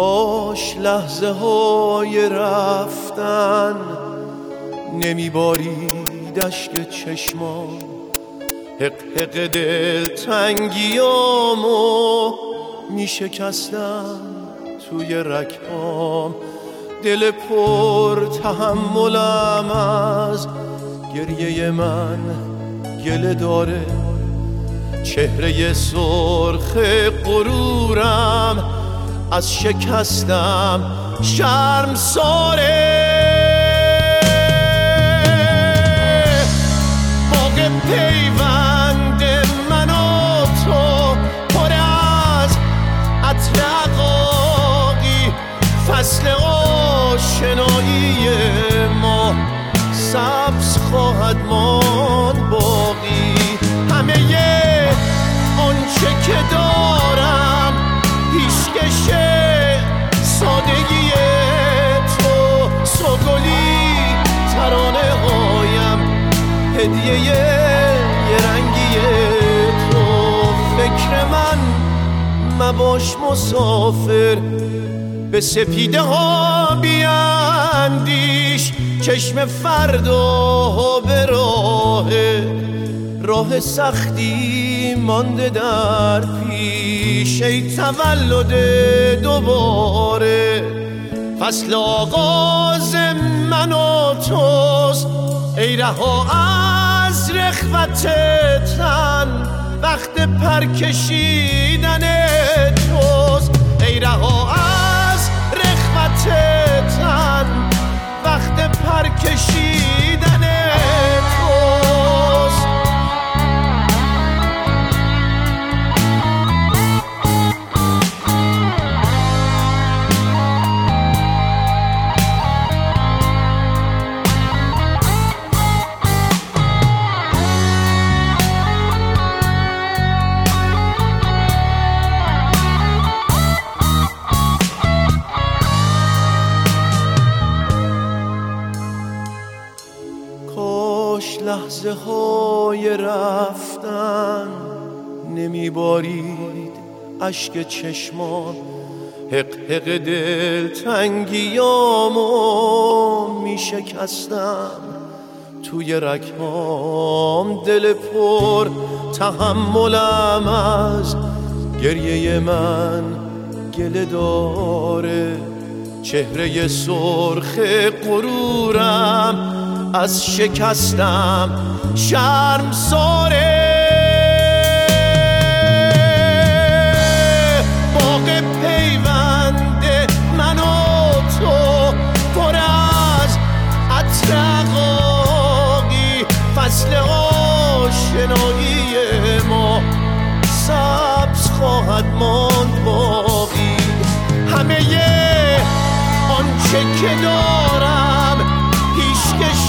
کاش لحظه های رفتن نمیبارید اشک چشمان، حق حق دل تنگیامو میشکستم توی رگهام. دل پر تحملم از گریه من گله داره، چهره سرخ غرورم از شکستم شرمساره. باغ پیوند من و تو پر از عطر عقاقی، فصل آشنایی ما سبز خواهد ماند باقی. همه آنچه که دارم پیشکش سادگی تو، سوگلی ترانه هایم هدیه یه رنگی تو. فکر من مباش مسافر، به سپیده ها بیاندیش، چشم فردا به راه سختی مانده در پیش. ای تولد دوباره، فصل آغاز من و توست. ای رها از رخوت تن، وقت پر کشیدن توست. ای رها از رخوت تن، وقت پر کشیدن توست. لحظه های رفتن نمیبارید اشک چشمان، حق حق دل تنگیامو میشکستم توی رگهام. دل پر تحملم از گریه من گله داره، چهره سرخ غرورم از شکستم شرمساره. باغ پیوند من و تو پر از عطر عقاقی، فصل آشنایی ما سبز خواهد ماند باقی. همه آنچه که دارم پیشکش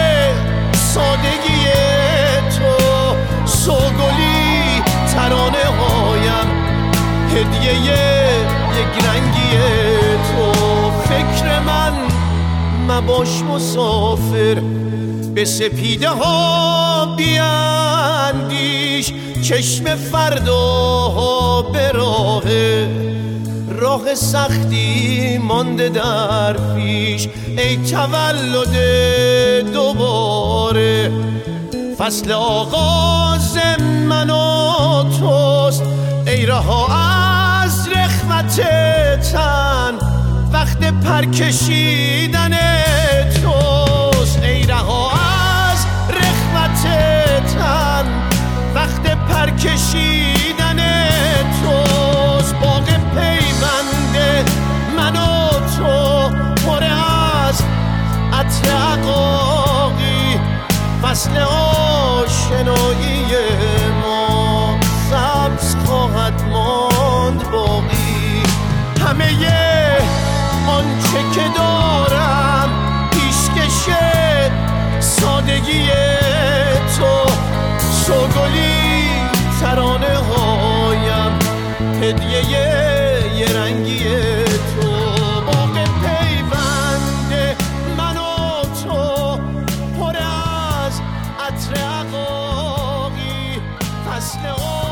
سادگی تو، سوگلی ترانه هایم هدیه یک رنگی تو. فکر من مباش مسافر، به سپیده ها بیاندیش، چشم فردا به راه سختی مانده در پیش. ای تولد دوباره، فصل آغاز من و توست. ای رها از رخوت تن، وقت پر کشیدن توست. ای رها از رخوت تن، وقت پر کشیدن توست. باغ پیوند من و تو پر از عطر عقاقی، فصل آشنایی ما سبز خواهد ماند باقی. همه آنچه که دارم پیشکش سادگی تو، سوگلی ترانه هایم هدیه یه رنگی تو. باغ پیوند من و تو پر از عطر عقاقی، فصل